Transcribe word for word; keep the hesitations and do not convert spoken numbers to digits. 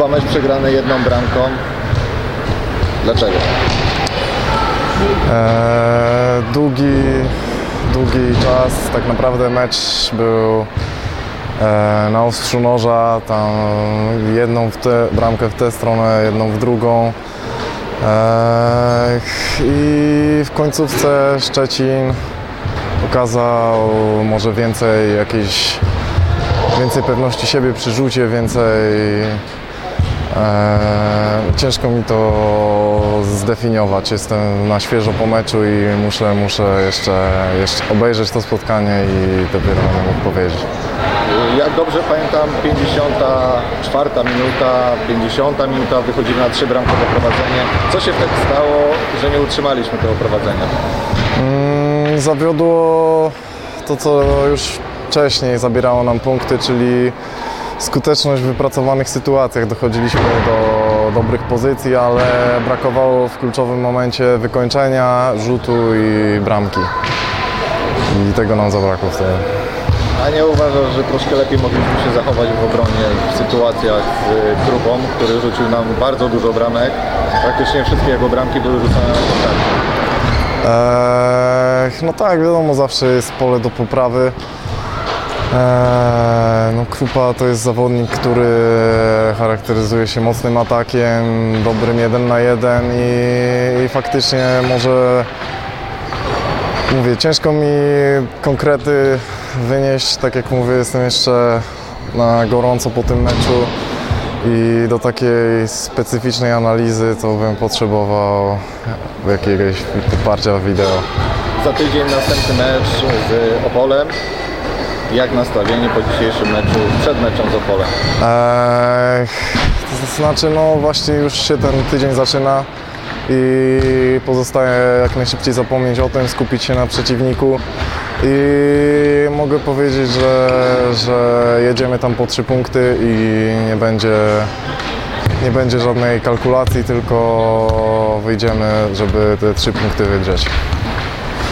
Chyba mecz przegrany jedną bramką. Dlaczego? Eee, długi, długi czas, tak naprawdę mecz był e, na ostrzu noża, tam jedną w tę bramkę w tę stronę, jedną w drugą. Eee, I w końcówce Szczecin pokazał może więcej jakiejś, więcej pewności siebie przy rzucie, więcej. Eee, ciężko mi to zdefiniować. Jestem na świeżo po meczu i muszę, muszę jeszcze, jeszcze obejrzeć to spotkanie i dopiero będę mógł powiedzieć. Jak dobrze pamiętam, pięćdziesiąta czwarta minuta, pięćdziesiąta minuta, wychodzimy na trzy bramkowe prowadzenie. Co się wtedy stało, że nie utrzymaliśmy tego prowadzenia? Mm, zawiodło to, co już wcześniej zabierało nam punkty, czyli skuteczność w wypracowanych sytuacjach. Dochodziliśmy do dobrych pozycji, ale brakowało w kluczowym momencie wykończenia, rzutu i bramki. I tego nam zabrakło wtedy. A nie uważasz, że troszkę lepiej mogliśmy się zachować w obronie w sytuacjach z Krupą, który rzucił nam bardzo dużo bramek? Praktycznie wszystkie jego bramki były rzucane na kontakty. Eee, no tak, wiadomo, zawsze jest pole do poprawy. Eee, no, Krupa to jest zawodnik, który charakteryzuje się mocnym atakiem, dobrym jeden na jeden i, i faktycznie może, mówię, ciężko mi konkrety wynieść, tak jak mówię, jestem jeszcze na gorąco po tym meczu i do takiej specyficznej analizy to bym potrzebował jakiegoś poparcia wideo. Za tydzień następny mecz z Opolem. Jak nastawienie po dzisiejszym meczu, przed meczem z Opolem? Eee, to znaczy, no właśnie już się ten tydzień zaczyna i pozostaje jak najszybciej zapomnieć o tym, skupić się na przeciwniku i mogę powiedzieć, że, że jedziemy tam po trzy punkty i nie będzie, nie będzie żadnej kalkulacji, tylko wyjdziemy, żeby te trzy punkty wygrzeć.